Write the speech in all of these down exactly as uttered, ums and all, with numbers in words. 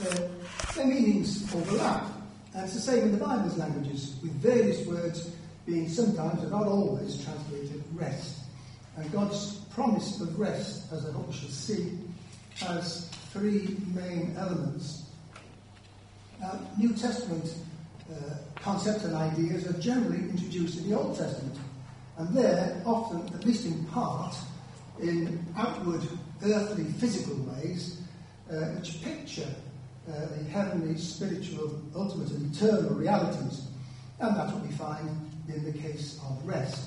uh, their meanings overlap. And it's the same in the Bible's languages, with various words being sometimes, but not always, translated rest. And God's promise of rest, as I hope we shall see, has three main elements. Uh, New Testament uh, concepts and ideas are generally introduced in the Old Testament, and they're often, at least in part, in outward, earthly, physical ways, uh, which picture uh, the heavenly, spiritual, ultimate, and eternal realities. And that's what we find in the case of rest.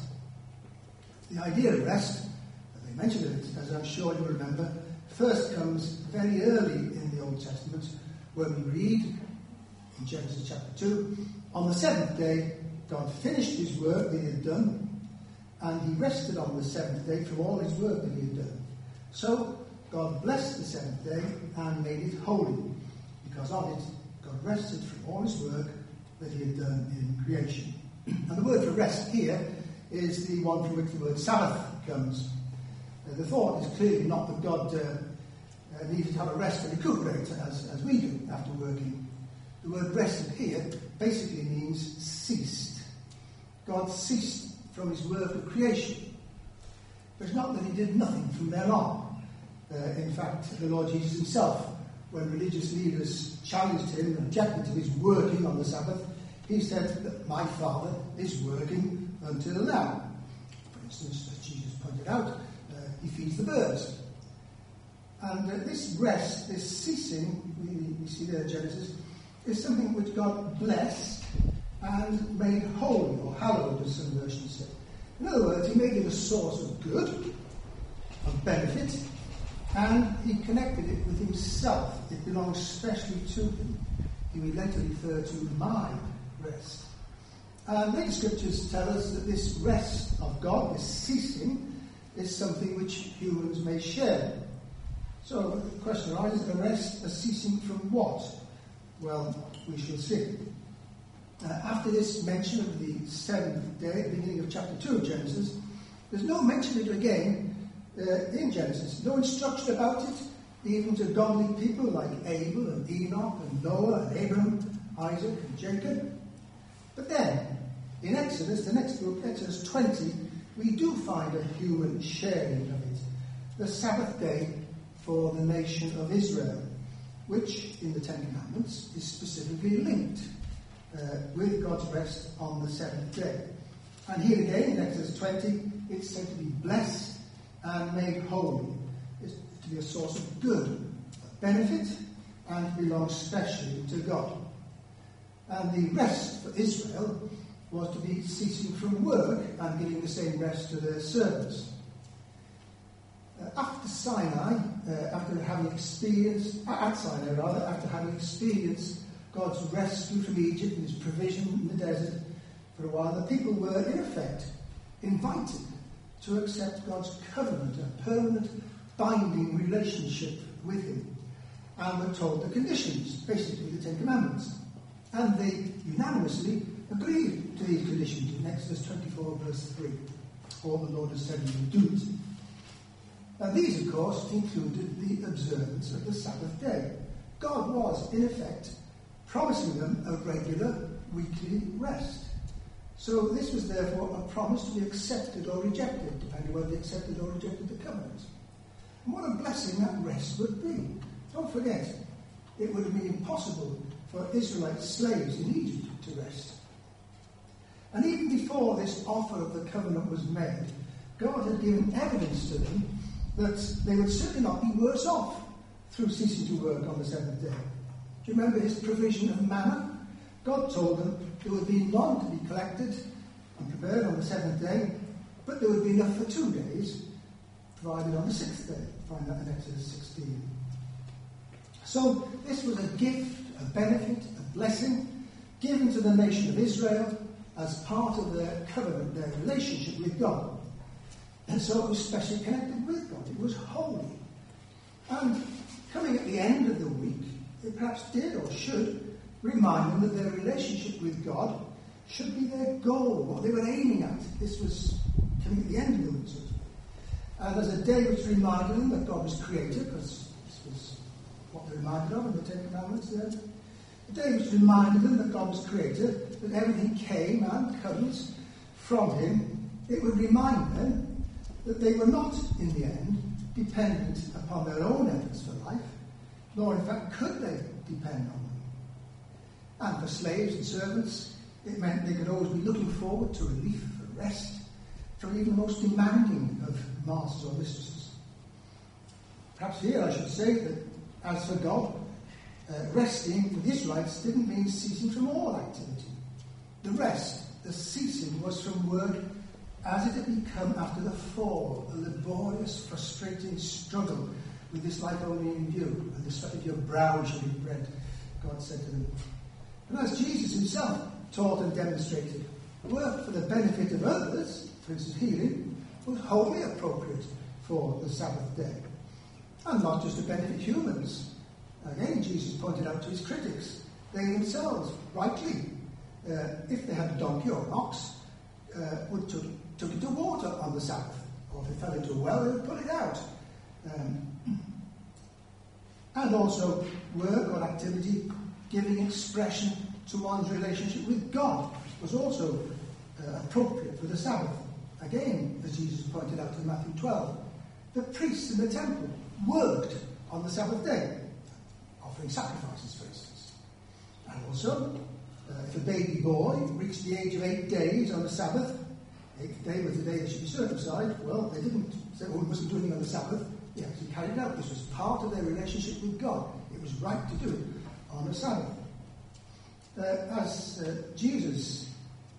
The idea of rest, as I mentioned it, as I'm sure you'll remember, first comes very early in the Old Testament, where we read in Genesis chapter two, on the seventh day, God finished his work that he had done, and he rested on the seventh day from all his work that he had done. So, God blessed the seventh day and made it holy, because on it, God rested from all his work that he had done in creation. And the word for rest here is the one from which the word Sabbath comes. Uh, the thought is clearly not that God uh, uh, needed to have a rest and recuperate, as, as we do after working. The word rested here basically means ceased. God ceased from his work of creation. But it's not that he did nothing from then on. Uh, in fact, the Lord Jesus himself, when religious leaders challenged him and objected to his working on the Sabbath, he said that my Father is working until now. For instance, as Jesus pointed out, uh, he feeds the birds. And uh, this rest, this ceasing, we, we see there in Genesis, is something which God blessed and made holy, or hallowed, as some versions say. In other words, he made it a source of good, of benefit, and he connected it with himself. It belongs specially to him. He would later refer to my rest. And later scriptures tell us that this rest of God, this ceasing, is something which humans may share. So the question arises, a rest, a ceasing from what? Well, we shall see. Uh, after this mention of the seventh day, at the beginning of chapter two of Genesis, there's no mention of it again uh, in Genesis. No instruction about it, even to godly people like Abel and Enoch and Noah and Abraham, Isaac and Jacob. But then, in Exodus, the next book, Exodus twenty, we do find a human sharing of it. The Sabbath day for the nation of Israel, which, in the Ten Commandments, is specifically linked uh, with God's rest on the seventh day. And here again, in Exodus twenty, it's said to be blessed and made holy. It's to be a source of good, of benefit, and belongs specially to God. And the rest for Israel was to be ceasing from work and giving the same rest to their servants. Uh, after Sinai, uh, after having experienced, at Sinai rather, after having experienced God's rescue from Egypt and his provision in the desert for a while, the people were, in effect, invited to accept God's covenant, a permanent, binding relationship with him, and were told the conditions, basically the Ten Commandments. And they unanimously agreed to these conditions in Exodus twenty-four, verse three. All the Lord has said he will do it. Now these, of course, included the observance of the Sabbath day. God was, in effect, promising them a regular weekly rest. So this was therefore a promise to be accepted or rejected, depending on whether they accepted or rejected the covenant. And what a blessing that rest would be. Don't forget, it would have been impossible for Israelite slaves in Egypt to rest. And even before this offer of the covenant was made, God had given evidence to them that they would certainly not be worse off through ceasing to work on the seventh day. Do you remember his provision of manna? God told them there would be none to be collected and prepared on the seventh day, but there would be enough for two days, provided on the sixth day. Find that in Exodus sixteen. So this was a gift, a benefit, a blessing given to the nation of Israel as part of their covenant, their relationship with God. And so it was specially connected with God. It was holy. And coming at the end of the week, it perhaps did or should remind them that their relationship with God should be their goal, what they were aiming at. This was coming at the end of the week. And as a day which reminded them that God was creator, because this was what they're reminded of in the Ten Commandments there. The day which reminded them that God was creator, that everything came and comes from him. It would remind them that they were not, in the end, dependent upon their own efforts for life, nor in fact could they depend on them. And for slaves and servants, it meant they could always be looking forward to relief and rest from even the most demanding of masters or mistresses. Perhaps here I should say that, as for God, uh, resting for the Israelites didn't mean ceasing from all activity. The rest, the ceasing, was from work as it had become after the fall, a laborious, frustrating struggle with this life only in view, and the sweat of your brow shall be bread, God said to them. And as Jesus himself taught and demonstrated, work for the benefit of others, for instance healing, was wholly appropriate for the Sabbath day, and not just to benefit humans. Again, Jesus pointed out to his critics, they themselves, rightly, uh, if they had a donkey or an ox, uh, would took, took it to water on the Sabbath, or if it fell into a well, they would pull it out. Um, and also work or activity giving expression to one's relationship with God was also uh, appropriate for the Sabbath. Again, as Jesus pointed out in Matthew twelve, the priests in the temple worked on the Sabbath day, offering sacrifices, for instance. And also, uh, if a baby boy reached the age of eight days on the Sabbath, eighth day was the day they should be circumcised, well, they didn't say, oh, we mustn't do anything on the Sabbath. They actually carried it out. This was part of their relationship with God. It was right to do it on the Sabbath. Uh, as uh, Jesus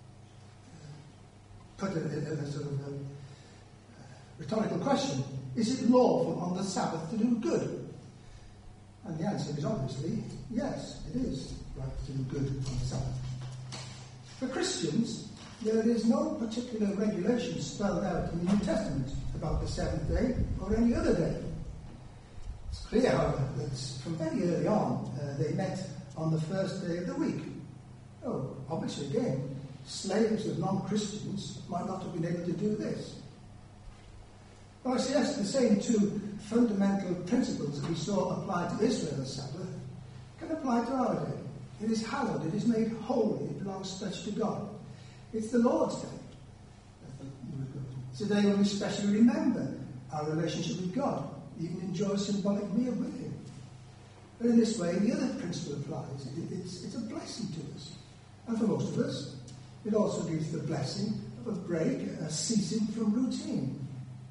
uh, put it in a, a sort of a, uh, rhetorical question, is it lawful on the Sabbath to do good? And the answer is obviously yes, it is right to do good on the Sabbath. For Christians, there is no particular regulation spelled out in the New Testament about the seventh day or any other day. It's clear, however, that from very early on uh, they met on the first day of the week. Oh, obviously, again, slaves of non-Christians might not have been able to do this. But I suggest the same two fundamental principles that we saw applied to Israel's Sabbath can apply to our day. It is hallowed, it is made holy, it belongs special to God. It's the Lord's day. It's a day when we especially remember our relationship with God, even enjoy a symbolic meal with him. But in this way, the other principle applies. It, it's, it's a blessing to us. And for most of us, it also gives the blessing of a break, a ceasing from routine.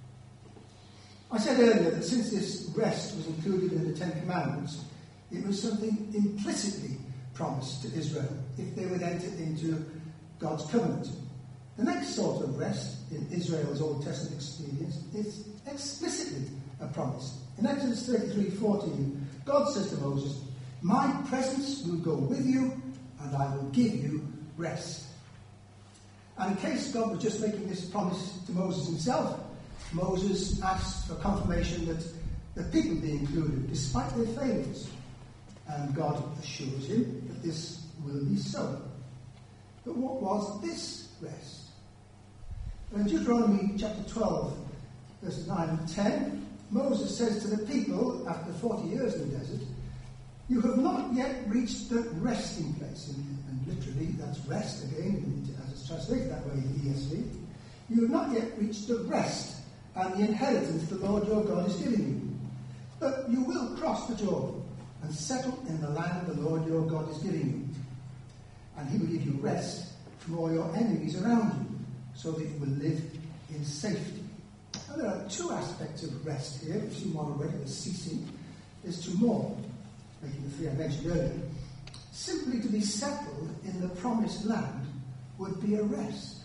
I said earlier that since this rest was included in the Ten Commandments, it was something implicitly promised to Israel if they would enter into God's covenant. The next sort of rest in Israel's Old Testament experience is explicitly a promise. In Exodus thirty-three fourteen, God says to Moses, "My presence will go with you, and I will give you rest." And in case God was just making this promise to Moses himself, Moses asked for confirmation that the people be included, despite their failures. And God assures him that this will be so. But what was this rest? In Deuteronomy chapter twelve, verses nine and ten, Moses says to the people, after forty years in the desert, "You have not yet reached the resting place." And, and literally, that's rest again, as it's translated that way in the E S V. "You have not yet reached the rest and the inheritance the Lord your God is giving you. But you will cross the Jordan and settle in the land the Lord your God is giving you. And he will give you rest from all your enemies around you, so that you will live in safety." Now, there are two aspects of rest here. We've seen one already, the ceasing. There's two more, making the three I mentioned earlier. Simply to be settled in the promised land would be a rest.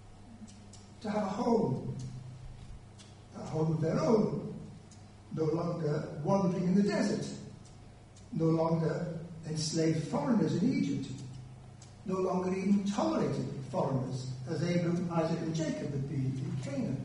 To have a home, a home of their own, no longer wandering in the desert, no longer enslaved foreigners in Egypt, no longer even tolerating foreigners as Abraham, Isaac and Jacob had been in Canaan.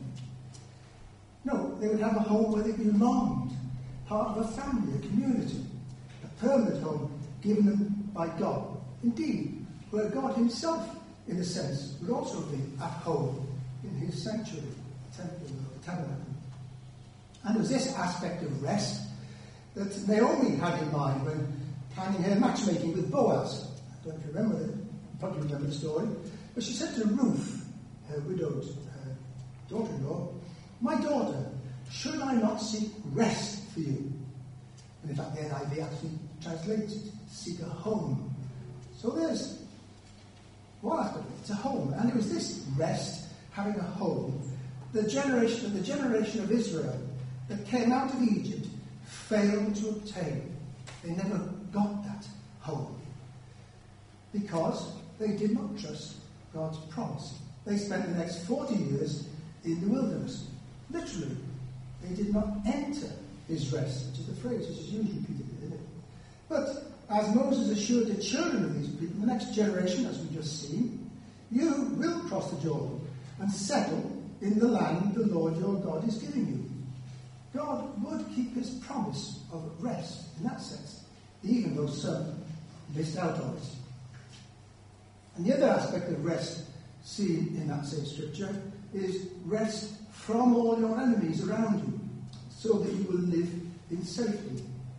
No, they would have a home where they belonged, part of a family, a community, a permanent home given them by God. Indeed, where God himself, in a sense, would also be at home in his sanctuary, the temple or the tabernacle. And it was this aspect of rest that Naomi had in mind when planning her matchmaking with Boaz. I don't know if you remember that. You probably remember the story. But she said to Ruth, her widowed uh, daughter-in-law, "My daughter, should I not seek rest for you?" And in fact, the N I V actually translates it, seek a home. So there's one aspect of it, it's a home. And it was this rest, having a home, the generation, the generation of Israel that came out of Egypt failed to obtain. They never got that home because they did not trust God's promise. They spent the next forty years in the wilderness. Literally, they did not enter his rest, which is the phrase which is used repeatedly, isn't it? But as Moses assured the children of these people, the next generation, as we've just seen, you will cross the Jordan and settle in the land the Lord your God is giving you. God would keep his promise of rest in that sense, even though some missed out on it. And the other aspect of rest seen in that same scripture is rest from all your enemies around you, so that you will live in safety.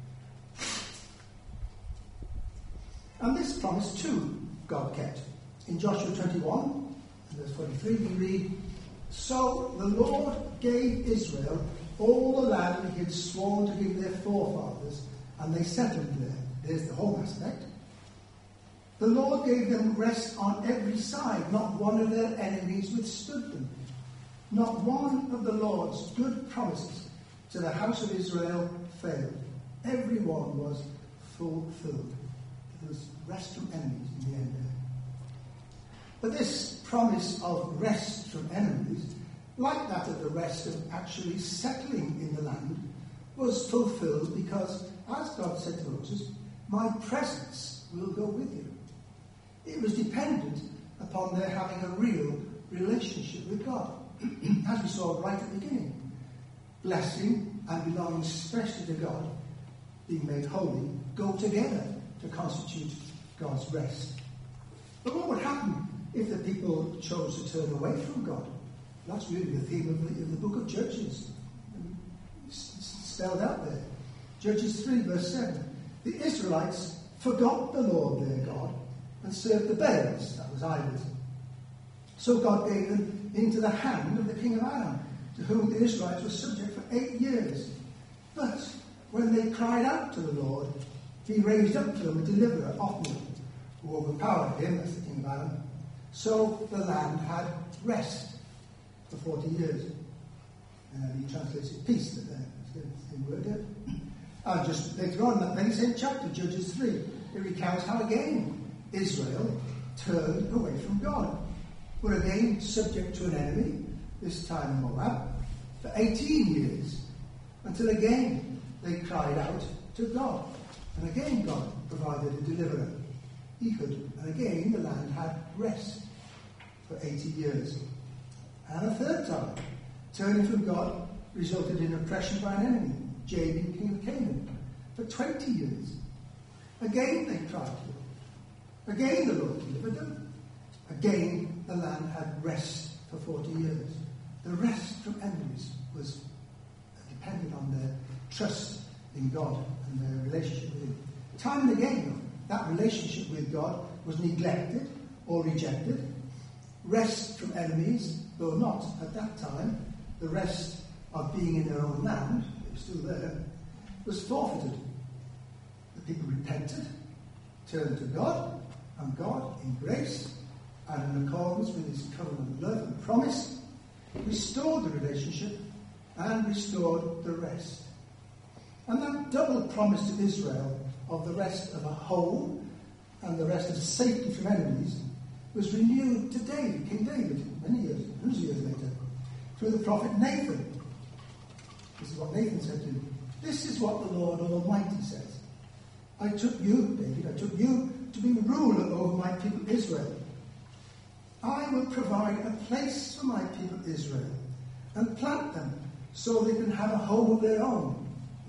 And this promise too God kept. In Joshua twenty-one, verse forty-three, we read, "So the Lord gave Israel all the land he had sworn to give their forefathers, and they settled there." There's the home aspect. "The Lord gave them rest on every side. Not one of their enemies withstood them. Not one of the Lord's good promises to the house of Israel failed. Every one was fulfilled." There was rest from enemies in the end there. But this promise of rest from enemies, like that of the rest of actually settling in the land, was fulfilled because, as God said to Moses, "My presence will go with you." It was dependent upon their having a real relationship with God. As we saw right at the beginning, blessing and belonging especially to God, being made holy, go together to constitute God's rest. But what would happen if the people chose to turn away from God? That's really the theme of the, of the book of Judges. It's, it's spelled out there. Judges three, verse seven. "The Israelites forgot the Lord their God and served the Baals," that was idols. "So God gave them into the hand of the king of Aram, to whom the Israelites were subject for eight years. But when they cried out to the Lord, he raised up to them a deliverer, Othniel, who overpowered him," that's the king of Aram. "So the land had rest for forty years." And he translates it peace, but that's the same word there. And just later on, that very same chapter, Judges three, it recounts how again Israel turned away from God. Were again subject to an enemy, this time Moab, for eighteen years, until again they cried out to God. And again God provided a deliverer, Ehud, and again the land had rest for eighty years. And a third time, turning from God resulted in oppression by an enemy, Jabin, king of Canaan, for twenty years. Again they cried to him. Again the Lord delivered them. Again the land had rest for forty years. The rest from enemies was dependent on their trust in God and their relationship with him. Time and again, that relationship with God was neglected or rejected. Rest from enemies, though not at that time, the rest of being in their own land, it was still there, was forfeited. The people repented, turned to God, and God, in grace and in accordance with his covenant love and promise, restored the relationship and restored the rest. And that double promise to Israel of the rest of a home and the rest of safety from enemies was renewed to David, King David, many years, hundreds of years later, through the prophet Nathan. This is what Nathan said to him. "This is what the Lord Almighty says. I took you, David, I took you to be ruler over my people Israel. I will provide a place for my people Israel and plant them so they can have a home of their own.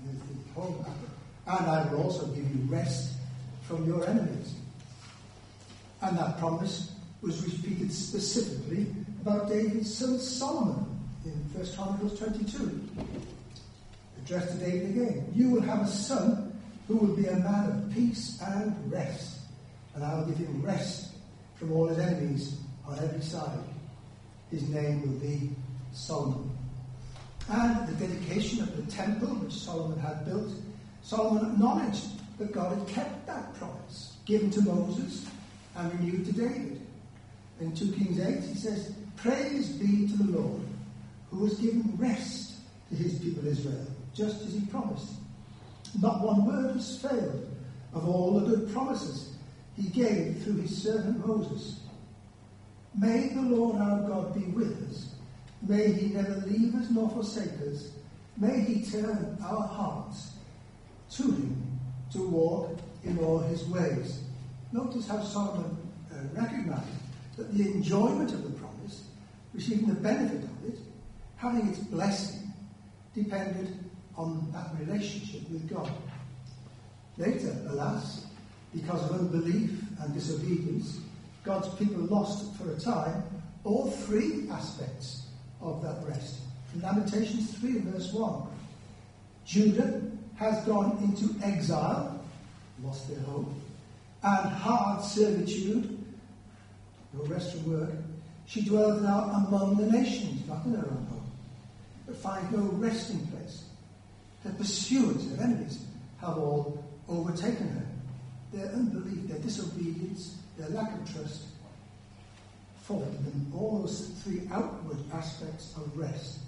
And I will also give you rest from your enemies." And that promise was repeated specifically about David's son Solomon in First Chronicles twenty-two. The addressed to David again. You will have a son who will be a man of peace and rest, and I will give him rest from all his enemies on every side. His name will be Solomon. And the dedication of the temple which Solomon had built, Solomon acknowledged that God had kept that promise given to Moses and renewed to David. In two Kings eight, he says, "Praise be to the Lord, who has given rest to his people Israel, just as he promised. Not one word has failed of all the good promises he gave through his servant Moses. May the Lord our God be with us. May he never leave us nor forsake us. May he turn our hearts to him to walk in all his ways." Notice how Solomon uh, recognized that the enjoyment of the promise, receiving the benefit of it, having its blessing, depended on that relationship with God. Later, alas, because of unbelief and disobedience, God's people lost for a time all three aspects of that rest. In Lamentations three, verse one, Judah has gone into exile, lost their home, and hard servitude, no rest from work. She dwells now among the nations, not in her own home, but finds no resting place. Her pursuers, her enemies, have all overtaken her. Their unbelief, their disobedience, their lack of trust faulted them all those three outward aspects of rest.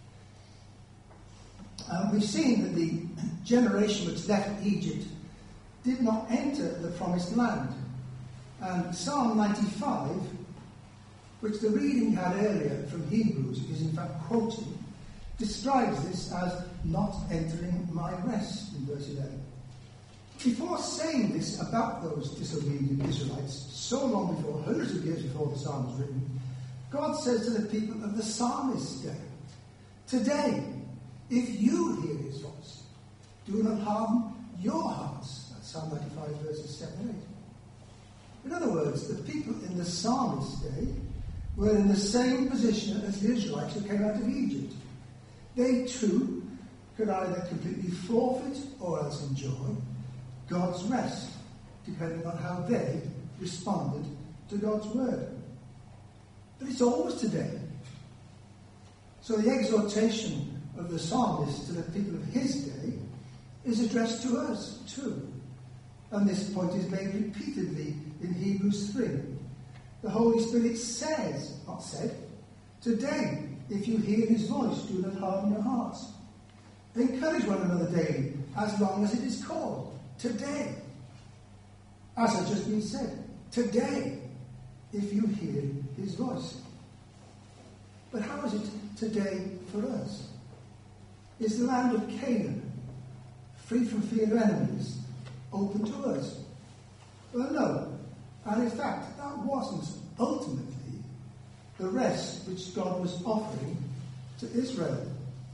Uh, we've seen that the generation which left Egypt did not enter the promised land. And Psalm ninety-five, which the reading had earlier from Hebrews is in fact quoting, describes this as not entering my rest in verse eleven. Before saying this about those disobedient Israelites, so long before, hundreds of years before the psalm was written, God says to the people of the psalmist's day, "Today, if you hear his voice, do not harden your hearts." That's Psalm ninety-five, verses seven and eight. In other words, the people in the psalmist's day were in the same position as the Israelites who came out of Egypt. They too could either completely forfeit or else enjoy God's rest, depending on how they responded to God's word. But it's always today. So the exhortation of the psalmist to the people of his day is addressed to us too. And this point is made repeatedly in Hebrews three. The Holy Spirit says, not said, "Today, if you hear his voice, do not harden your hearts. Encourage one another daily, as long as it is called. Today." As has just been said, today, if you hear his voice. But how is it today for us? Is the land of Canaan, free from fear of enemies, open to us? Well, no. And in fact, that wasn't ultimately the rest which God was offering to Israel.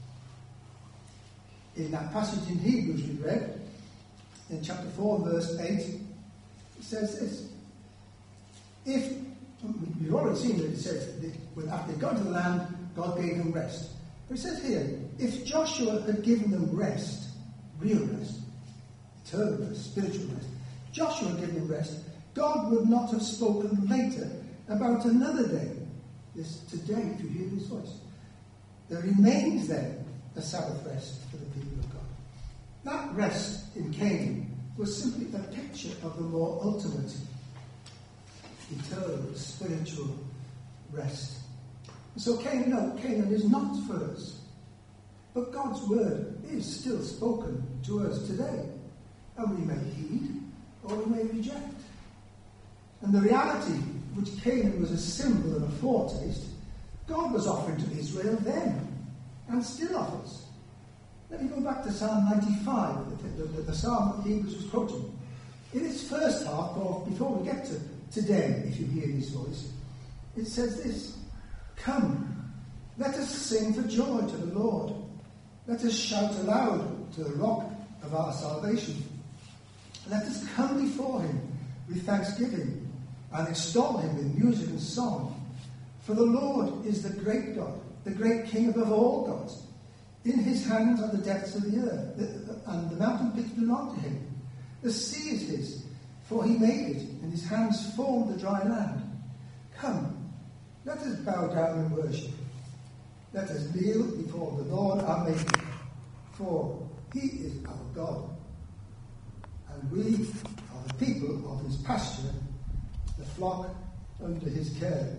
In that passage in Hebrews we read, in chapter four, verse eight, it says this. If, we've already seen that it says that when after they got to the land, God gave them rest. But it says here, if Joshua had given them rest, real rest, eternal rest, spiritual rest, Joshua had given them rest, God would not have spoken later about another day. This today, if you hear his voice. There remains then a Sabbath rest for the people of God. That rest in Canaan was simply a picture of the more ultimate, eternal, spiritual rest. So Canaan, no, Canaan is not for us. But God's word is still spoken to us today. And we may heed or we may reject. And the reality, which Canaan was a symbol and a foretaste, God was offering to Israel then, and still offers. Let me go back to Psalm ninety-five, the, the, the psalm that Hebrews was quoting. In its first half, or before we get to today, if you hear his voice, it says this: "Come, let us sing for joy to the Lord. Let us shout aloud to the rock of our salvation. Let us come before him with thanksgiving and extol him with music and song. For the Lord is the great God, the great King above all gods. In his hands are the depths of the earth, and the mountain peaks belong to him. The sea is his, for he made it, and his hands formed the dry land. Come, let us bow down and worship. Let us kneel before the Lord our Maker, for he is our God, and we are the people of his pasture, the flock under his care.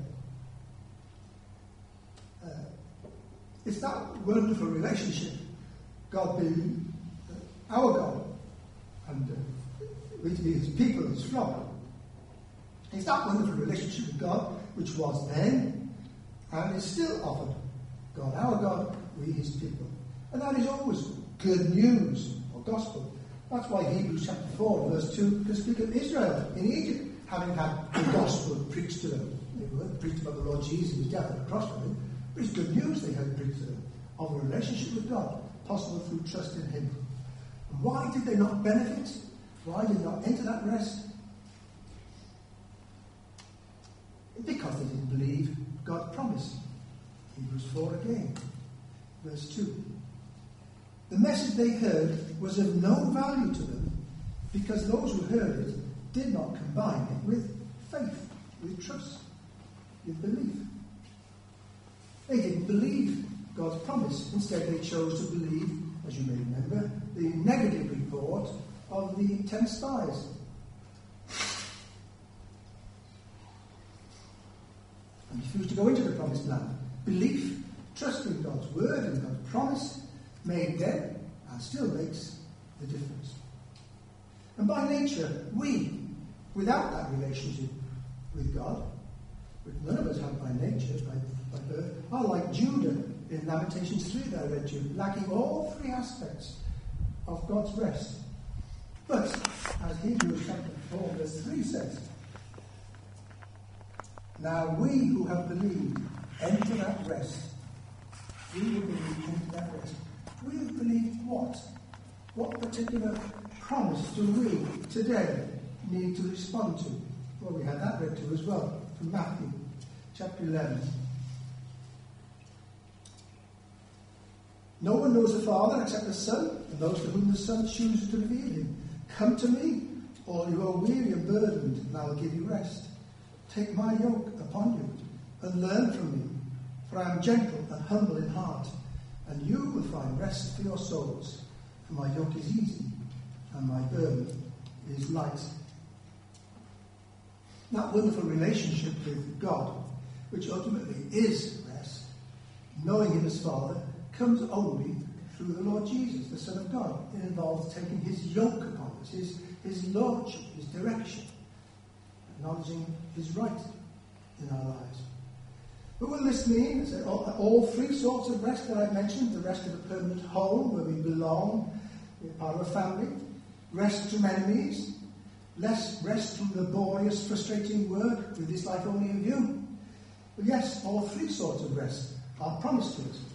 Uh, it's that wonderful relationship, God being uh, our God, and uh, we to be his people, his flock. It's that wonderful relationship with God, which was then and is still offered. God, our God, we his people. And that is always good news or gospel. That's why Hebrews chapter four, verse two, can speak of Israel in Egypt, having had the gospel preached to them. They weren't preached about the Lord Jesus, his death on the cross for them, but it's good news they had preached to them of a relationship with God, possible through trust in him. And why did they not benefit? Why did they not enter that rest? Because they didn't believe God's promise. Hebrews four again, verse two. The message they heard was of no value to them because those who heard it did not combine it with faith, with trust, with belief. They didn't believe God's promise. Instead, they chose to believe, as you may remember, the negative report of the ten spies. And refused to go into the promised land. Belief, trusting God's word and God's promise, made them, and still makes, the difference. And by nature, we, without that relationship with God, which none of us have by nature, by, by birth, are like Judah in Lamentations three that I read to you, lacking all three aspects of God's rest. But, as Hebrews chapter four verse three says, now we who have believed enter that rest. We who believe enter that rest. We have believed what? What particular promise do we today need to respond to? Well, we had that read to as well from Matthew chapter eleven. No one knows the Father except the Son, and those to whom the Son chooses to reveal him. Come to me, all you are weary and burdened, and I will give you rest. Take my yoke upon you, and learn from me, for I am gentle and humble in heart, and you will find rest for your souls. For my yoke is easy, and my burden is light. That wonderful relationship with God, which ultimately is rest, knowing him as Father, comes only through the Lord Jesus, the Son of God. It involves taking his yoke upon us, his, his lordship, his direction, acknowledging his right in our lives. But will this mean that all, all three sorts of rest that I mentioned, the rest of a permanent home where we belong, we're part of a family, rest from enemies, less rest from laborious, frustrating work with this life only in view? Well, yes, all three sorts of rest are promised to us.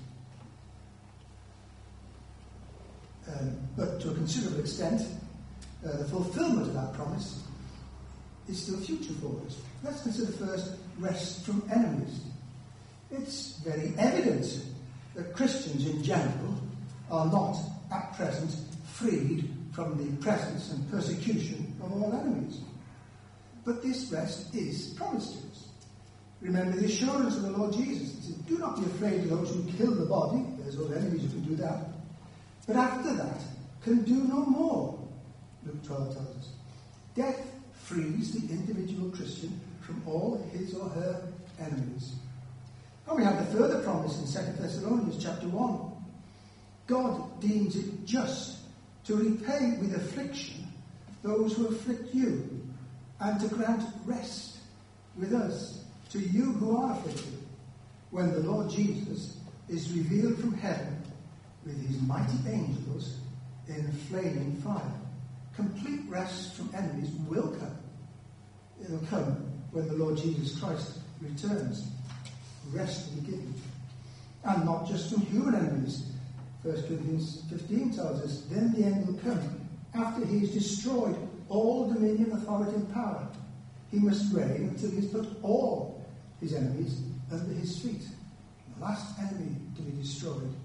Um, but to a considerable extent, uh, the fulfillment of that promise is still future for us. Let's consider first rest from enemies. It's very evident that Christians in general are not at present freed from the presence and persecution of all enemies. But this rest is promised to us. Remember the assurance of the Lord Jesus. He said, do not be afraid of those who kill the body. There's those enemies who can do that. But after that, can do no more. Luke twelve tells us. Death frees the individual Christian from all his or her enemies. And we have the further promise in Second Thessalonians chapter one. God deems it just to repay with affliction those who afflict you, and to grant rest with us to you who are afflicted, when the Lord Jesus is revealed from heaven with his mighty angels in flaming fire. Complete rest from enemies will come. It will come when the Lord Jesus Christ returns. Rest will be given. And not just from human enemies. First Corinthians fifteen tells us, then the end will come, after he has destroyed all dominion, authority and power. He must reign until he has put all his enemies under his feet. The last enemy to be destroyed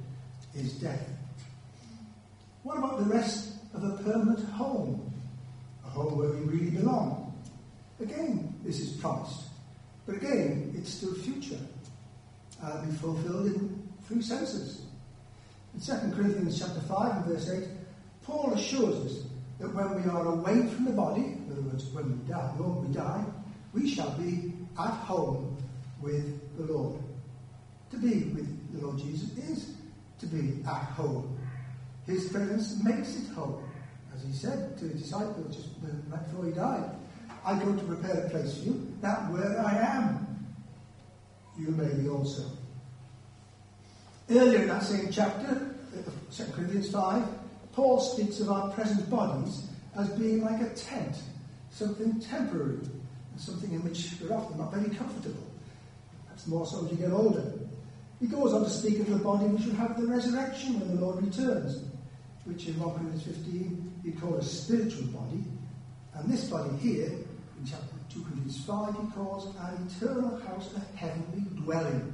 is death. What about the rest of a permanent home? A home where we really belong? Again, this is promised. But again, it's still future. And be fulfilled in three senses. In Second Corinthians chapter five and verse eight, Paul assures us that when we are away from the body, in other words, when we die, the moment we die, we shall be at home with the Lord. To be with the Lord Jesus is to be at home. His presence makes it home. As he said to his disciples just right before he died, I go to prepare a place for you, that where I am, you may be also. Earlier in that same chapter, Second Corinthians five, Paul speaks of our present bodies as being like a tent, something temporary, and something in which we're often not very comfortable. That's more so as you get older. He goes on to speak of the body which will have the resurrection when the Lord returns, which in First Corinthians fifteen he called a spiritual body. And this body here, in chapter two Corinthians five, he calls an eternal house, a heavenly dwelling.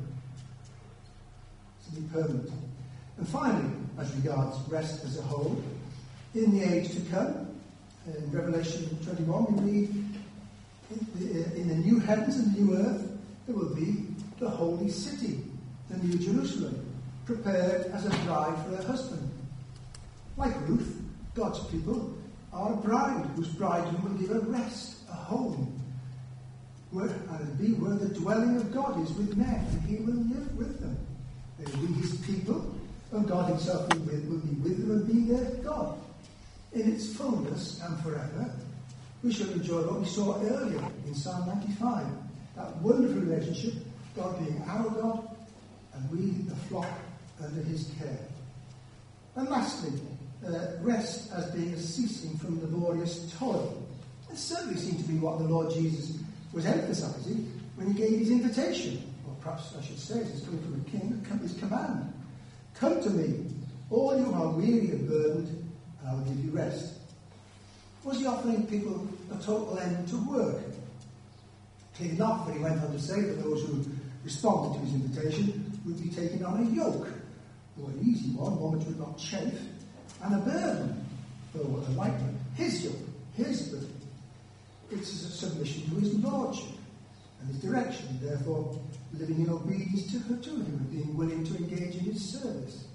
To be permanent. And finally, as regards rest as a whole, in the age to come, in Revelation twenty-one, we read, in the, in the new heavens and new earth, there will be the holy city, the new Jerusalem, prepared as a bride for her husband. Like Ruth, God's people are a bride whose bridegroom will give her rest, a home, where, and it'll be where the dwelling of God is with men, and he will live with them. They will be his people, and God himself will, will be with them and be their God. In its fullness and forever, we shall enjoy what we saw earlier in Psalm ninety-five, that wonderful relationship, God being our God, and we the flock under his care. And lastly, uh, rest as being a ceasing from laborious toil. It certainly seemed to be what the Lord Jesus was emphasizing when he gave his invitation. Or perhaps I should say, it's coming from a king, his command. Come to me, all you are weary and burdened, and I will give you rest. Was he offering people a total end to work? Clearly not, but he went on to say that those who responded to his invitation would be taking on a yoke, or an easy one, one which would not chafe, and a burden, though a light one, his yoke, his burden. It's a submission to his lordship and his direction, therefore living in obedience to, to him and being willing to engage in his service.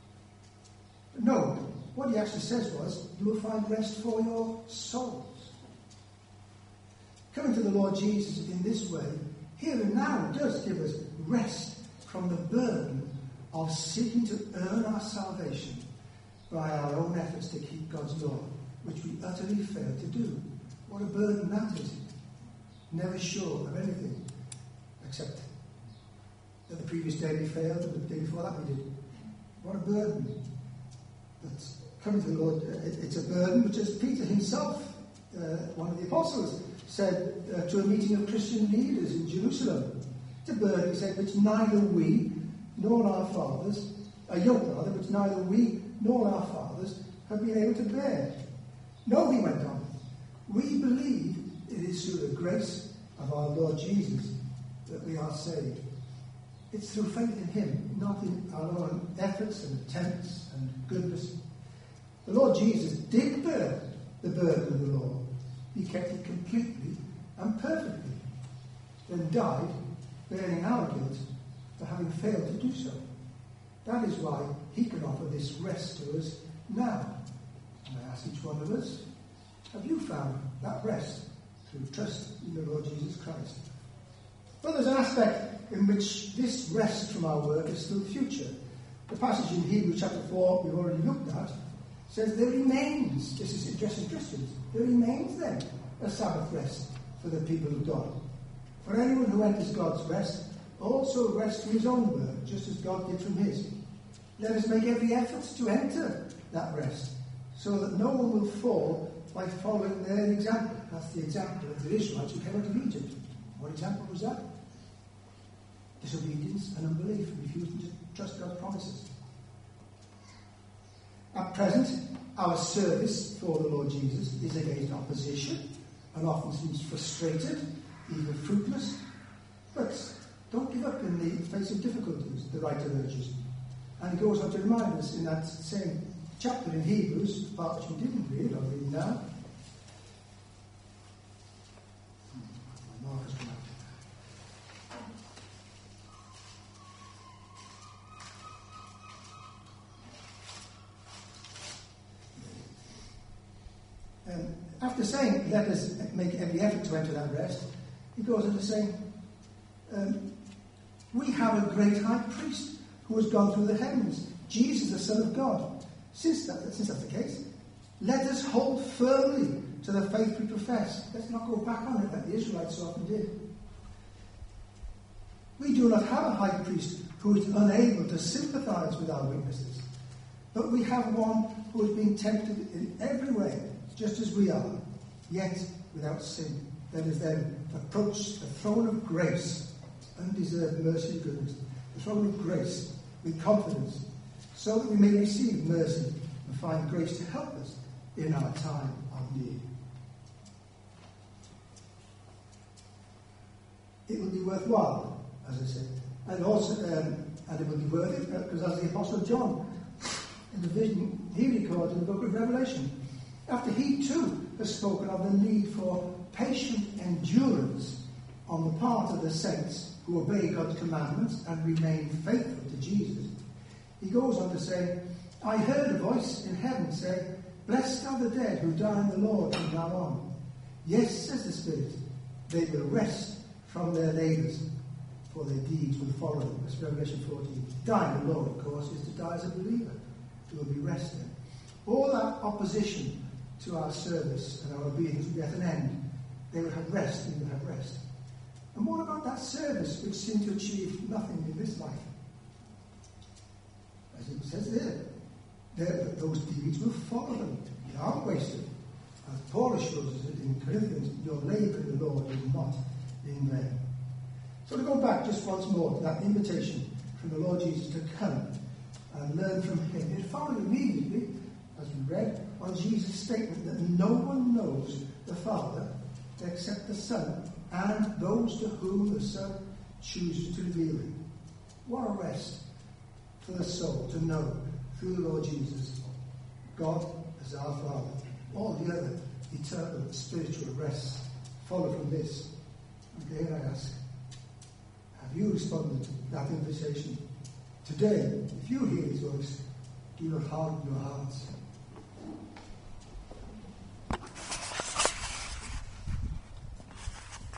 But no, what he actually says was, you will find rest for your souls. Coming to the Lord Jesus in this way, here and now, does give us rest from the burden of seeking to earn our salvation by our own efforts to keep God's law, which we utterly fail to do. What a burden that is. Never sure of anything, except that the previous day we failed, and the day before that we did. What a burden. But coming to the Lord, it's a burden which, as Peter himself, uh, one of the apostles, said uh, to a meeting of Christian leaders in Jerusalem. It's a burden, he said, which neither we nor our fathers, a yoke rather, which neither we nor our fathers have been able to bear. No, he went on, we believe it is through the grace of our Lord Jesus that we are saved. It's through faith in him, not in our own efforts and attempts and goodness. The Lord Jesus did bear the burden of the law. He kept it completely and perfectly, then died bearing our guilt for having failed to do so. That is why he can offer this rest to us now. And I ask each one of us, have you found that rest through trust in the Lord Jesus Christ? Well, there's an aspect in which this rest from our work is still future. The passage in Hebrews chapter four we've already looked at says there remains, this is addressing Christians, there remains then a Sabbath rest for the people of God. For anyone who enters God's rest also rests from his own work, just as God did from his. Let us make every effort to enter that rest, so that no one will fall by following their example. That's the example of the Israelites who came out of Egypt. What example was that? Disobedience and unbelief, refusing to trust God's promises. At present, our service for the Lord Jesus is against opposition and often seems frustrated, even fruitless. But don't give up in the face of difficulties, the writer urges. And he goes on to remind us in that same chapter in Hebrews, part which we didn't read, I'll read now. My marker's come out. Um, after saying, let us make every effort to enter that rest, he goes on to say, um, we have a great high priest who has gone through the heavens, Jesus, the Son of God. Since, that, since that's the case, let us hold firmly to the faith we profess. Let's not go back on it like the Israelites so often did. We do not have a high priest who is unable to sympathize with our weaknesses, but we have one who has been tempted in every way, just as we are, yet without sin. Let us then approach the throne of grace, undeserved mercy and goodness, the throne of grace with confidence, so that we may receive mercy and find grace to help us in our time of need. It will be worthwhile, as I said, and also, um, and it will be worth it, because as the Apostle John, in the vision he records in the book of Revelation, after he too has spoken of the need for patient endurance on the part of the saints who obey God's commandments and remain faithful to Jesus, he goes on to say, I heard a voice in heaven say, blessed are the dead who die in the Lord from now on. Yes, says the Spirit, they will rest from their labours, for their deeds will follow them. That's Revelation fourteen. Die in the Lord, of course, is to die as a believer. There will be rest there. All that opposition to our service and our obedience will be at an end. They will have rest, and we will have rest. And what about that service which seemed to achieve nothing in this life? As it says there, there those deeds will follow them. They aren't wasted. As Paul assures us in Corinthians, your labour in the Lord is not in vain. So to go back just once more to that invitation from the Lord Jesus to come and learn from him, it followed immediately, as we read, on Jesus' statement that no one knows the Father except the Son, and those to whom the Son chooses to reveal him. What a rest for the soul to know through the Lord Jesus, God as our Father. All the other eternal spiritual rests follow from this. And again I ask, have you responded to that invitation? Today, if you hear his voice, do not harden your hearts.